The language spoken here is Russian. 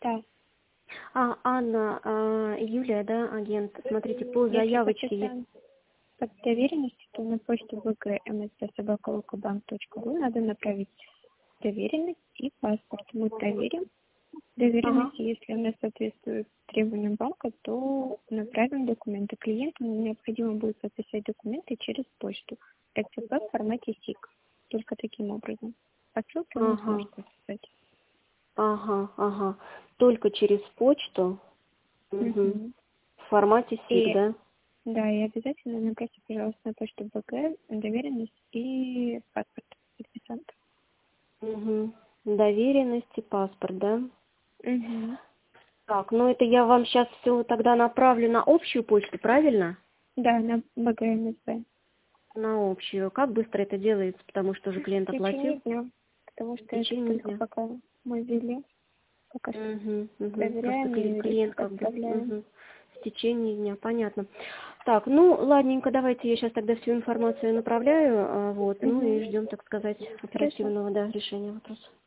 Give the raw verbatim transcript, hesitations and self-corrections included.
Да. А, Анна, а, Юлия, да, агент, смотрите, по Если заявочке... хочется под доверенностью, то на почту вэ гэ эм эс тэ собака локобанк точка ру надо направить доверенность и паспорт. Мы проверим Ага. доверенность, если она соответствует требованиям банка, то направим документы. Клиенту необходимо будет подписать документы через почту. эс цэ пэ в формате сик. Только таким образом. По ссылке он не Ага, сможет подписать. ага, ага. Только через почту, угу. Мгм. В формате сик, И да? да, и обязательно направьте, пожалуйста, на почту бэ гэ доверенность и паспорт подписанта. Угу. Доверенность и паспорт, да? Угу. Так, ну это я вам сейчас все тогда направлю на общую почту, правильно? Да, на бэ гэ эм эс бэ. На общую. Как быстро это делается, потому что уже клиент В течение оплатил? дня, потому В что это течение только дня. пока мы ввели, пока что Угу, угу. Просто проверяем кли- и риск клиент как бы отправляем. угу. В течение дня, понятно. Так, ну ладненько, давайте я сейчас тогда всю информацию направляю, а, вот, ну и Угу. ждем, так сказать, Хорошо. оперативного, да, решения вопроса.